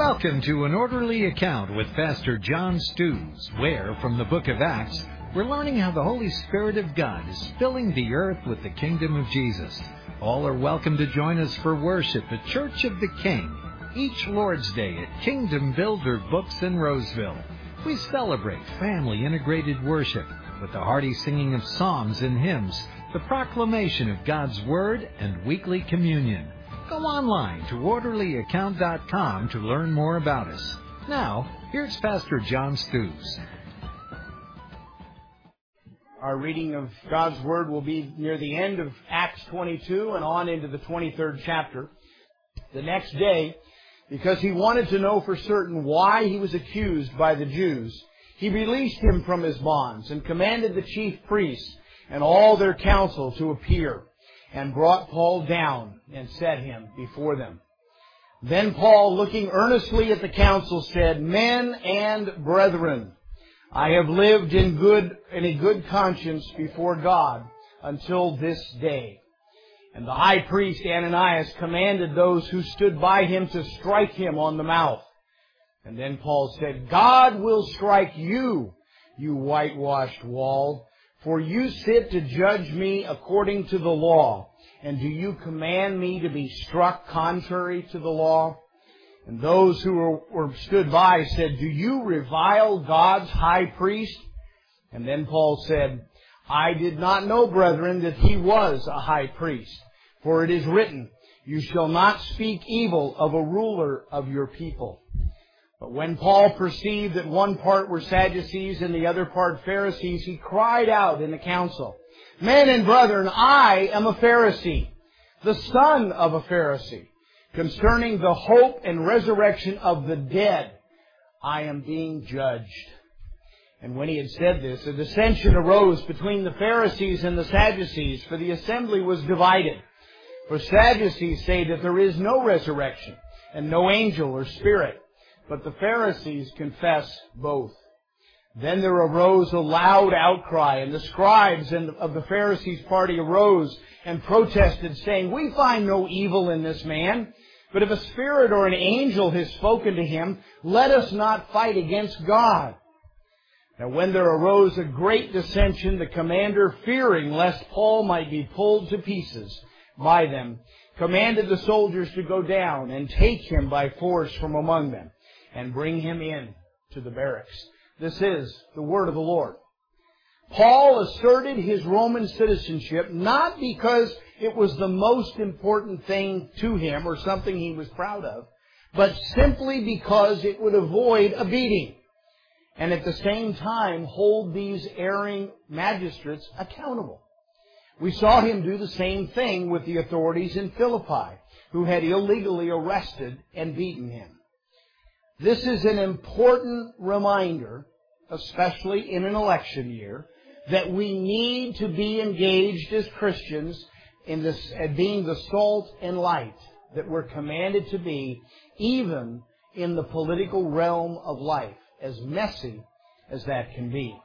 Welcome to An Orderly Account with Pastor John Stews, where, from the book of Acts, we're learning how the Holy Spirit of God is filling the earth with the kingdom of Jesus. All are welcome to join us for worship at Church of the King, each Lord's Day at Kingdom Builder Books in Roseville. We celebrate family-integrated worship with the hearty singing of psalms and hymns, the proclamation of God's Word, and weekly communion. Go online to orderlyaccount.com to learn more about us. Now, here's Pastor John Stews. Our reading of God's Word will be near the end of Acts 22 and on into the 23rd chapter. The next day, because he wanted to know for certain why he was accused by the Jews, he released him from his bonds and commanded the chief priests and all their council to appear, and brought Paul down and set him before them. Then Paul, looking earnestly at the council, said, "Men and brethren, I have lived in a good conscience before God until this day." And the high priest Ananias commanded those who stood by him to strike him on the mouth. And then Paul said, "God will strike you, you whitewashed wall. For you sit to judge me according to the law, and do you command me to be struck contrary to the law?" And those who stood by said, "Do you revile God's high priest?" And then Paul said, "I did not know, brethren, that he was a high priest. For it is written, you shall not speak evil of a ruler of your people." But when Paul perceived that one part were Sadducees and the other part Pharisees, he cried out in the council, "Men and brethren, I am a Pharisee, the son of a Pharisee. Concerning the hope and resurrection of the dead, I am being judged." And when he had said this, a dissension arose between the Pharisees and the Sadducees, for the assembly was divided. For Sadducees say that there is no resurrection, and no angel or spirit. But the Pharisees confess both. Then there arose a loud outcry, and the scribes of the Pharisees' party arose and protested, saying, "We find no evil in this man. But if a spirit or an angel has spoken to him, let us not fight against God." Now when there arose a great dissension, the commander, fearing lest Paul might be pulled to pieces by them, commanded the soldiers to go down and take him by force from among them, and bring him in to the barracks. This is the word of the Lord. Paul asserted his Roman citizenship not because it was the most important thing to him or something he was proud of, but simply because it would avoid a beating, and at the same time hold these erring magistrates accountable. We saw him do the same thing with the authorities in Philippi, who had illegally arrested and beaten him. This is an important reminder, especially in an election year, that we need to be engaged as Christians in this, at being the salt and light that we're commanded to be, even in the political realm of life, as messy as that can be.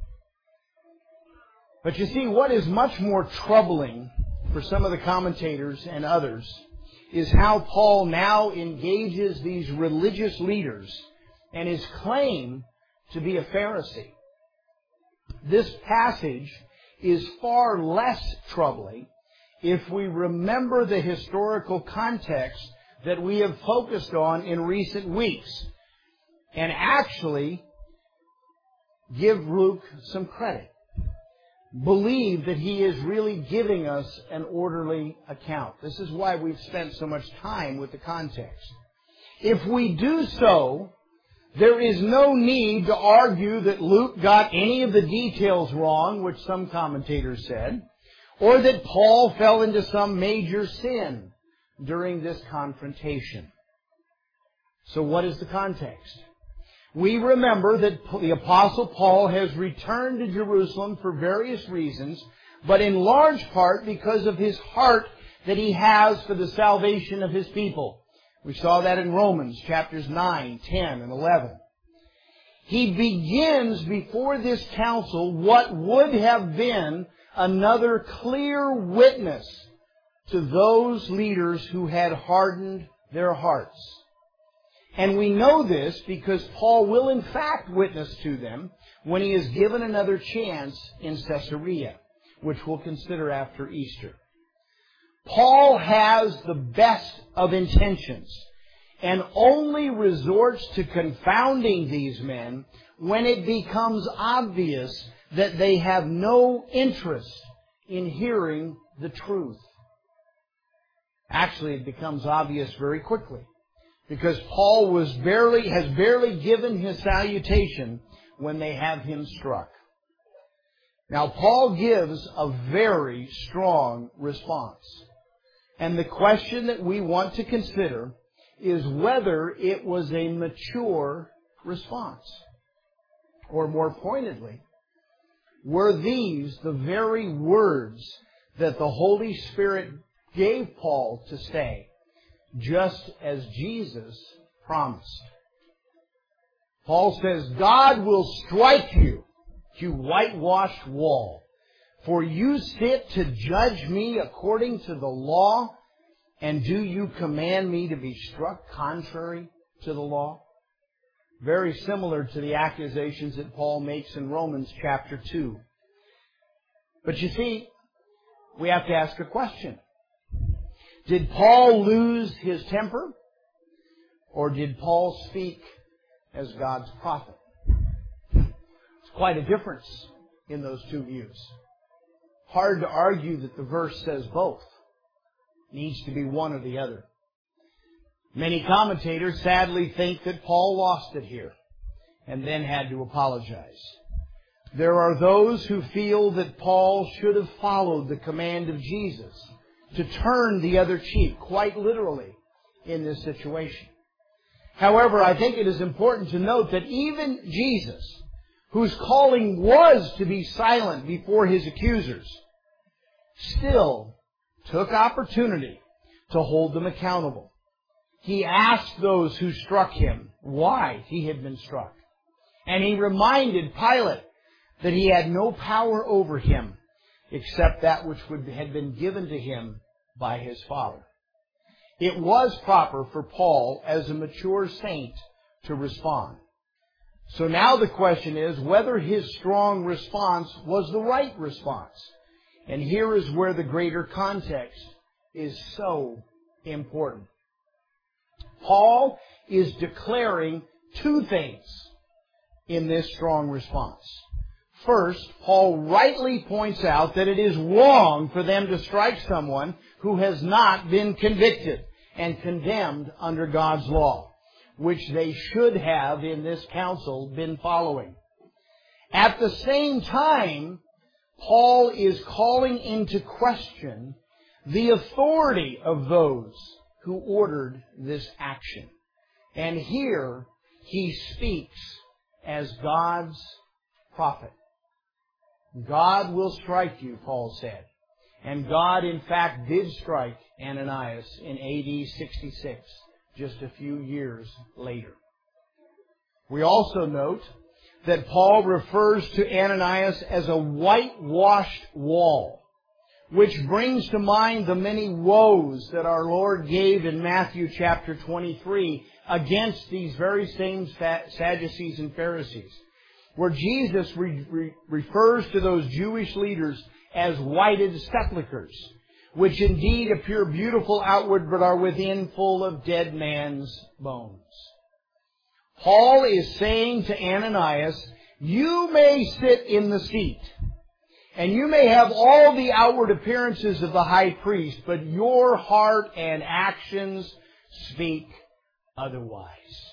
But you see, what is much more troubling for some of the commentators and others is how Paul now engages these religious leaders and his claim to be a Pharisee. This passage is far less troubling if we remember the historical context that we have focused on in recent weeks, and actually give Luke some credit. Believe that he is really giving us an orderly account. This is why we've spent so much time with the context. If we do so, there is no need to argue that Luke got any of the details wrong, which some commentators said, or that Paul fell into some major sin during this confrontation. So what is the context? We remember that the Apostle Paul has returned to Jerusalem for various reasons, but in large part because of his heart that he has for the salvation of his people. We saw that in Romans chapters 9, 10, and 11. He begins before this council what would have been another clear witness to those leaders who had hardened their hearts. And we know this because Paul will in fact witness to them when he is given another chance in Caesarea, which we'll consider after Easter. Paul has the best of intentions and only resorts to confounding these men when it becomes obvious that they have no interest in hearing the truth. Actually, it becomes obvious very quickly, because Paul has barely given his salutation when they have him struck. Now, Paul gives a very strong response. And the question that we want to consider is whether it was a mature response. Or more pointedly, were these the very words that the Holy Spirit gave Paul to say, just as Jesus promised? Paul says, God will strike you, you whitewashed wall, for you sit to judge me according to the law, and do you command me to be struck contrary to the law? Very similar to the accusations that Paul makes in Romans chapter 2. But you see, we have to ask a question. Did Paul lose his temper? Or did Paul speak as God's prophet? It's quite a difference in those two views. Hard to argue that the verse says both. Needs to be one or the other. Many commentators sadly think that Paul lost it here and then had to apologize. There are those who feel that Paul should have followed the command of Jesus to turn the other cheek, quite literally, in this situation. However, I think it is important to note that even Jesus, whose calling was to be silent before his accusers, still took opportunity to hold them accountable. He asked those who struck him why he had been struck. And he reminded Pilate that he had no power over him except that which had been given to him by his Father. It was proper for Paul, as a mature saint, to respond. So now the question is whether his strong response was the right response. And here is where the greater context is so important. Paul is declaring two things in this strong response. First, Paul rightly points out that it is wrong for them to strike someone who has not been convicted and condemned under God's law, which they should have in this council been following. At the same time, Paul is calling into question the authority of those who ordered this action. And here he speaks as God's prophet. God will strike you, Paul said. And God, in fact, did strike Ananias in AD 66, just a few years later. We also note that Paul refers to Ananias as a whitewashed wall, which brings to mind the many woes that our Lord gave in Matthew chapter 23 against these very same Sadducees and Pharisees, where Jesus refers to those Jewish leaders as whited sepulchres, which indeed appear beautiful outward but are within full of dead man's bones. Paul is saying to Ananias, you may sit in the seat, and you may have all the outward appearances of the high priest, but your heart and actions speak otherwise.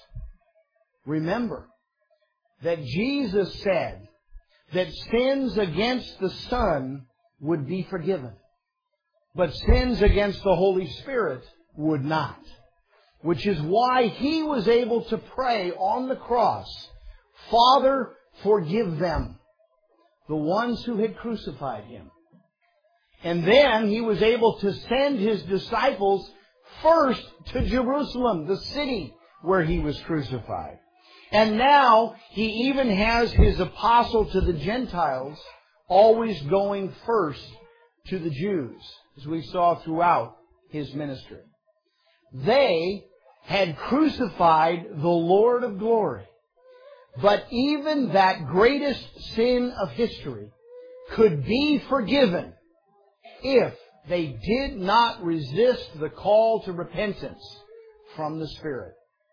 Remember that Jesus said that sins against the Son would be forgiven, but sins against the Holy Spirit would not. Which is why he was able to pray on the cross, Father, forgive them, the ones who had crucified him. And then he was able to send his disciples first to Jerusalem, the city where he was crucified. And now he even has his apostle to the Gentiles always going first to the Jews, as we saw throughout his ministry. They had crucified the Lord of glory. But even that greatest sin of history could be forgiven if they did not resist the call to repentance from the Spirit.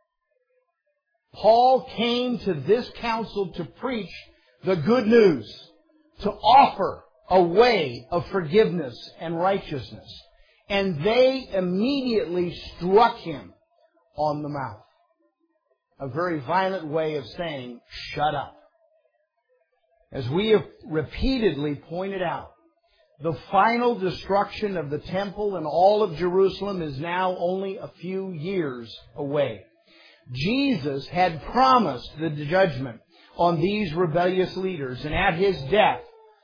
Paul came to this council to preach the good news, to offer a way of forgiveness and righteousness. And they immediately struck him on the mouth. A very violent way of saying, shut up. As we have repeatedly pointed out, the final destruction of the temple and all of Jerusalem is now only a few years away. Jesus had promised the judgment on these rebellious leaders, and at His death,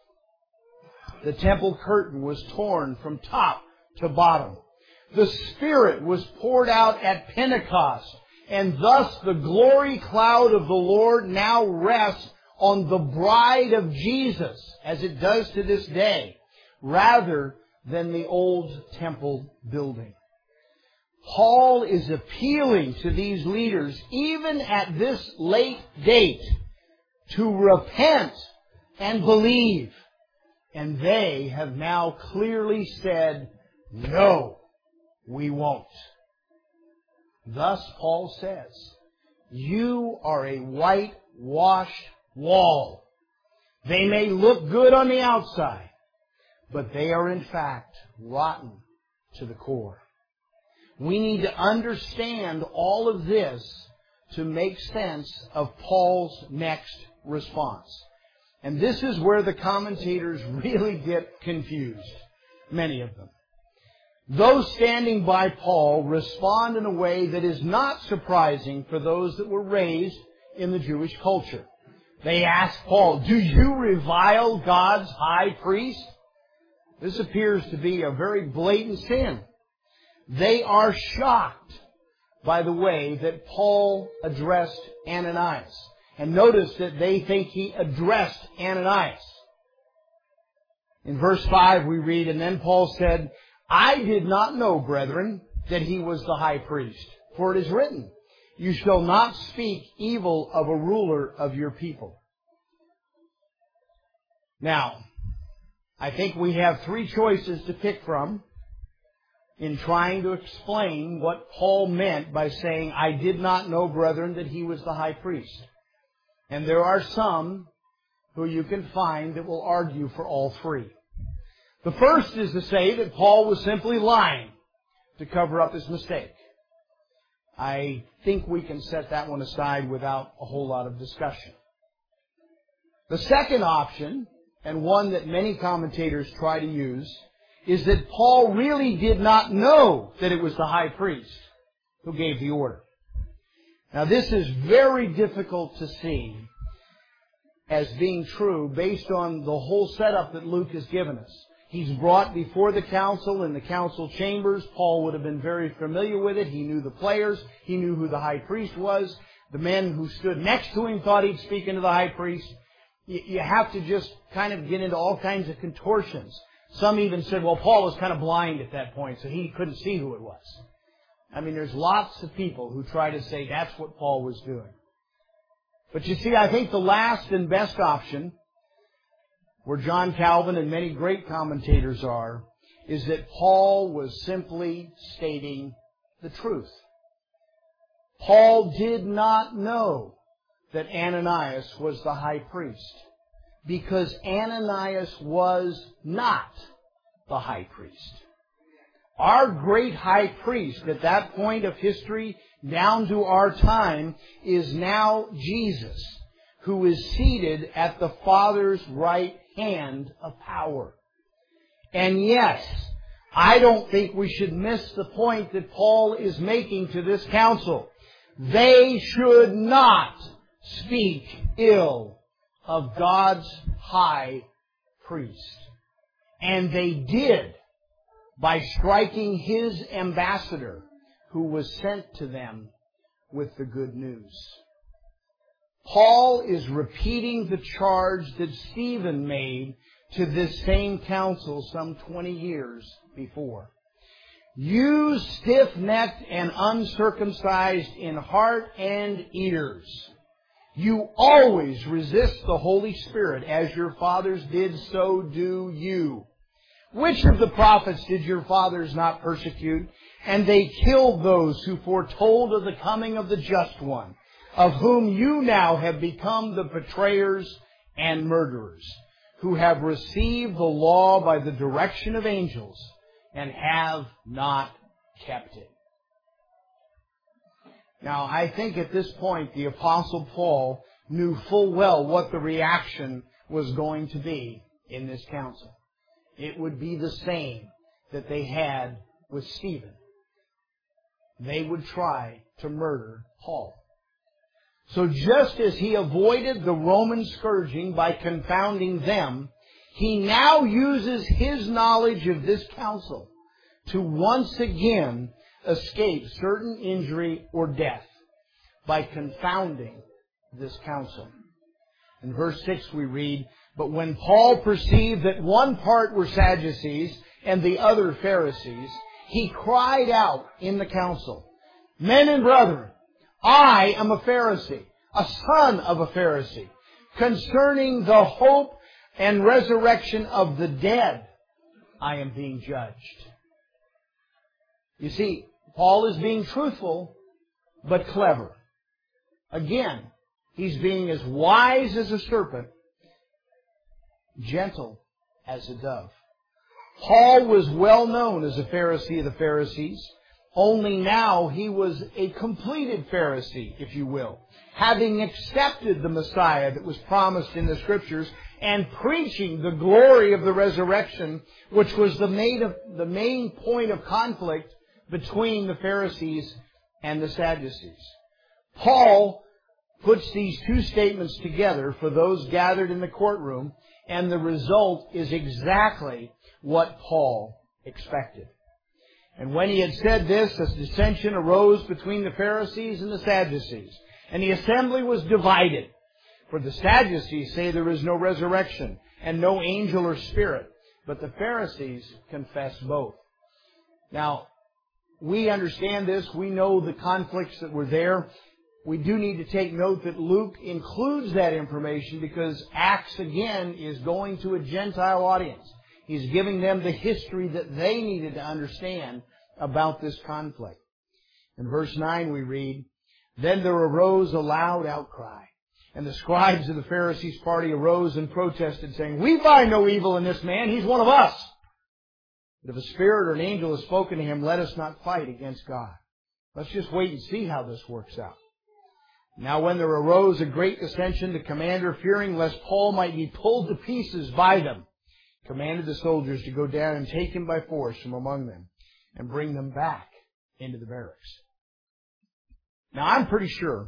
the temple curtain was torn from top to bottom. The Spirit was poured out at Pentecost, and thus the glory cloud of the Lord now rests on the bride of Jesus, as it does to this day, rather than the old temple building. Paul is appealing to these leaders, even at this late date, to repent and believe. And they have now clearly said, no, we won't. Thus, Paul says, you are a whitewashed wall. They may look good on the outside, but they are in fact rotten to the core. We need to understand all of this to make sense of Paul's next response. And this is where the commentators really get confused, many of them. Those standing by Paul respond in a way that is not surprising for those that were raised in the Jewish culture. They ask Paul, do you revile God's high priest? This appears to be a very blatant sin. They are shocked by the way that Paul addressed Ananias. And notice that they think he addressed Ananias. In verse 5 we read, and then Paul said, I did not know, brethren, that he was the high priest. For it is written, you shall not speak evil of a ruler of your people. Now, I think we have three choices to pick from in trying to explain what Paul meant by saying, I did not know, brethren, that he was the high priest. And there are some who you can find that will argue for all three. The first is to say that Paul was simply lying to cover up his mistake. I think we can set that one aside without a whole lot of discussion. The second option, and one that many commentators try to use, is that Paul really did not know that it was the high priest who gave the order. Now, this is very difficult to see as being true based on the whole setup that Luke has given us. He's brought before the council in the council chambers. Paul would have been very familiar with it. He knew the players. He knew who the high priest was. The men who stood next to him thought he'd speak into the high priest. You have to just kind of get into all kinds of contortions. Some even said, well, Paul was kind of blind at that point, so he couldn't see who it was. I mean, there's lots of people who try to say that's what Paul was doing. But you see, I think the last and best option, where John Calvin and many great commentators are, is that Paul was simply stating the truth. Paul did not know that Ananias was the high priest, because Ananias was not the high priest. Our great high priest at that point of history down to our time is now Jesus, who is seated at the Father's right hand of power. And yes, I don't think we should miss the point that Paul is making to this council. They should not speak ill of God's high priest. And they did by striking his ambassador who was sent to them with the good news. Paul is repeating the charge that Stephen made to this same council some 20 years before. You stiff-necked and uncircumcised in heart and ears, you always resist the Holy Spirit, as your fathers did, so do you. Which of the prophets did your fathers not persecute? And they killed those who foretold of the coming of the Just One, of whom you now have become the betrayers and murderers, who have received the law by the direction of angels and have not kept it. Now, I think at this point the Apostle Paul knew full well what the reaction was going to be in this council. It would be the same that they had with Stephen. They would try to murder Paul. So just as he avoided the Roman scourging by confounding them, he now uses his knowledge of this council to once again escape certain injury or death by confounding this council. In verse 6 we read, "But when Paul perceived that one part were Sadducees and the other Pharisees, he cried out in the council, 'Men and brethren, I am a Pharisee, a son of a Pharisee. Concerning the hope and resurrection of the dead, I am being judged.'" You see, Paul is being truthful, but clever. Again, he's being as wise as a serpent, gentle as a dove. Paul was well known as a Pharisee of the Pharisees, only now he was a completed Pharisee, if you will, having accepted the Messiah that was promised in the Scriptures and preaching the glory of the resurrection, which was the main point of conflict between the Pharisees and the Sadducees. Paul puts these two statements together for those gathered in the courtroom, and the result is exactly what Paul expected. "And when he had said this, a dissension arose between the Pharisees and the Sadducees, and the assembly was divided. For the Sadducees say there is no resurrection and no angel or spirit, but the Pharisees confess both." Now, we understand this. We know the conflicts that were there. We do need to take note that Luke includes that information because Acts, again, is going to a Gentile audience. He's giving them the history that they needed to understand about this conflict. In verse 9 we read, "Then there arose a loud outcry, and the scribes of the Pharisees' party arose and protested, saying, 'We find no evil in this man. He's one of us. But if a spirit or an angel has spoken to him, let us not fight against God. Let's just wait and see how this works out.' Now when there arose a great dissension, the commander, fearing lest Paul might be pulled to pieces by them, commanded the soldiers to go down and take him by force from among them and bring them back into the barracks." Now I'm pretty sure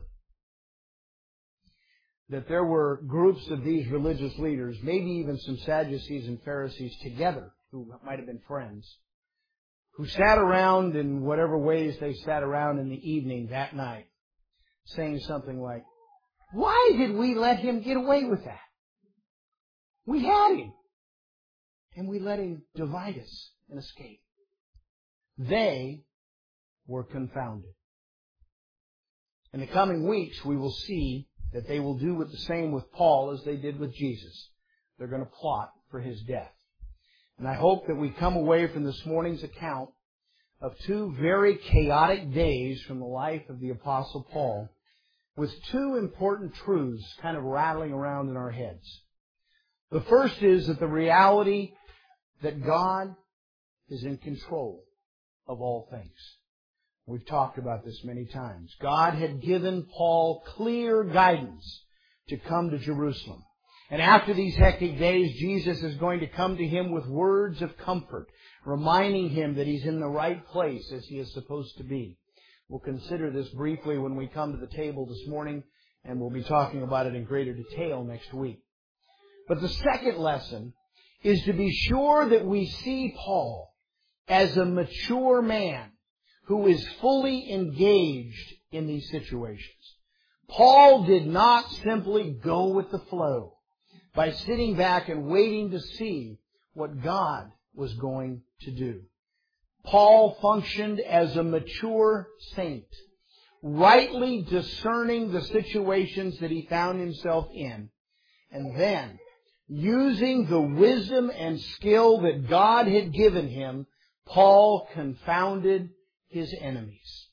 that there were groups of these religious leaders, maybe even some Sadducees and Pharisees together, who might have been friends, who sat around in whatever ways they sat around in the evening that night, saying something like, "Why did we let him get away with that? We had him, and we let him divide us and escape." They were confounded. In the coming weeks, we will see that they will do the same with Paul as they did with Jesus. They're going to plot for his death. And I hope that we come away from this morning's account of two very chaotic days from the life of the Apostle Paul with two important truths kind of rattling around in our heads. The first is that the reality that God is in control of all things. We've talked about this many times. God had given Paul clear guidance to come to Jerusalem. And after these hectic days, Jesus is going to come to him with words of comfort, reminding him that he's in the right place as he is supposed to be. We'll consider this briefly when we come to the table this morning, and we'll be talking about it in greater detail next week. But the second lesson is to be sure that we see Paul as a mature man who is fully engaged in these situations. Paul did not simply go with the flow by sitting back and waiting to see what God was going to do. Paul functioned as a mature saint, rightly discerning the situations that he found himself in, and then using the wisdom and skill that God had given him, Paul confounded his enemies.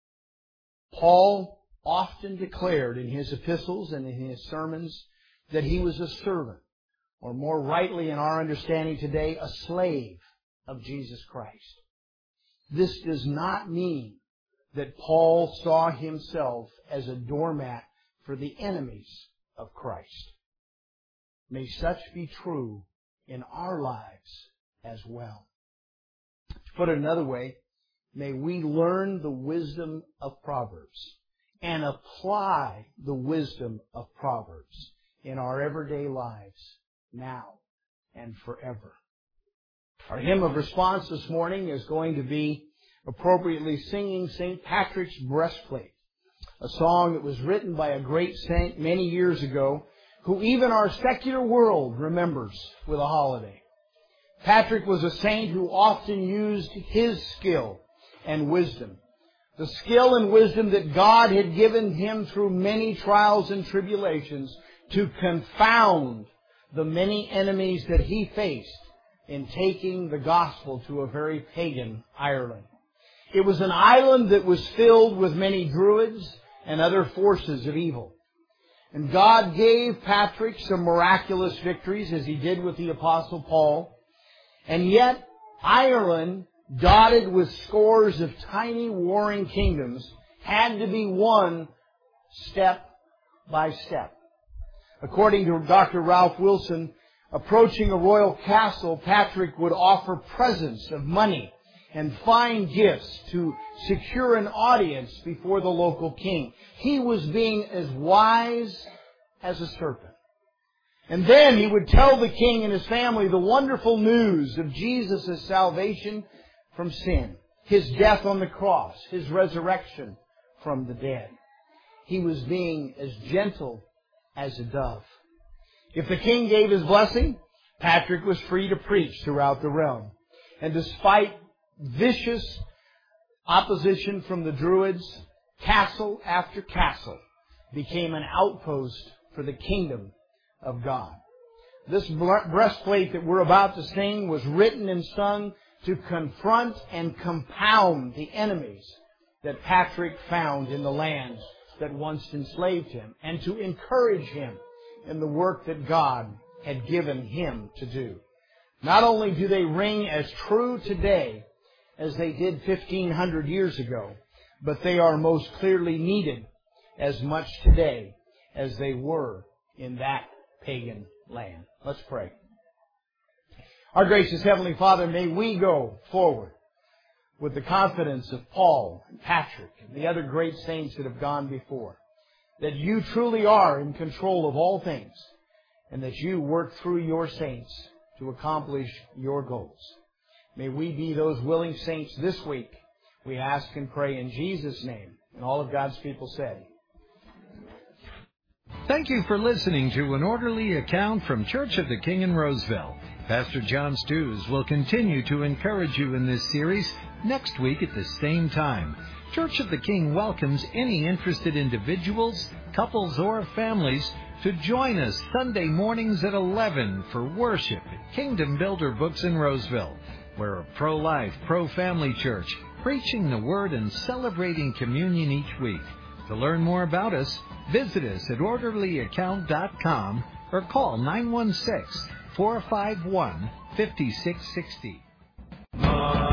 Paul often declared in his epistles and in his sermons that he was a servant, or more rightly in our understanding today, a slave of Jesus Christ. This does not mean that Paul saw himself as a doormat for the enemies of Christ. May such be true in our lives as well. To put it another way, may we learn the wisdom of Proverbs and apply the wisdom of Proverbs in our everyday lives now and forever. Our hymn of response this morning is going to be appropriately singing St. Patrick's Breastplate, a song that was written by a great saint many years ago who even our secular world remembers with a holiday. Patrick was a saint who often used his skill and wisdom, the skill and wisdom that God had given him through many trials and tribulations, to confound the many enemies that he faced in taking the gospel to a very pagan Ireland. It was an island that was filled with many druids and other forces of evil. And God gave Patrick some miraculous victories, as He did with the Apostle Paul. And yet, Ireland, dotted with scores of tiny warring kingdoms, had to be won step by step. According to Dr. Ralph Wilson, approaching a royal castle, Patrick would offer presents of money and fine gifts to secure an audience before the local king. He was being as wise as a serpent. And then he would tell the king and his family the wonderful news of Jesus' salvation from sin, His death on the cross, His resurrection from the dead. He was being as gentle as a dove. If the king gave his blessing, Patrick was free to preach throughout the realm. And despite vicious opposition from the Druids, castle after castle became an outpost for the kingdom of God. This breastplate that we're about to sing was written and sung to confront and compound the enemies that Patrick found in the lands that once enslaved him, and to encourage him in the work that God had given him to do. Not only do they ring as true today as they did 1,500 years ago, but they are most clearly needed as much today as they were in that pagan land. Let's pray. Our gracious Heavenly Father, may we go forward with the confidence of Paul and Patrick and the other great saints that have gone before, that You truly are in control of all things, and that You work through Your saints to accomplish Your goals. May we be those willing saints this week. We ask and pray in Jesus' name. And all of God's people said. Thank you for listening to An Orderly Account from Church of the King in Roseville. Pastor John Stews will continue to encourage you in this series next week at the same time. Church of the King welcomes any interested individuals, couples, or families to join us Sunday mornings at 11 for worship at Kingdom Builder Books in Roseville. We're a pro-life, pro-family church, preaching the Word and celebrating communion each week. To learn more about us, visit us at orderlyaccount.com or call 916-451-5660.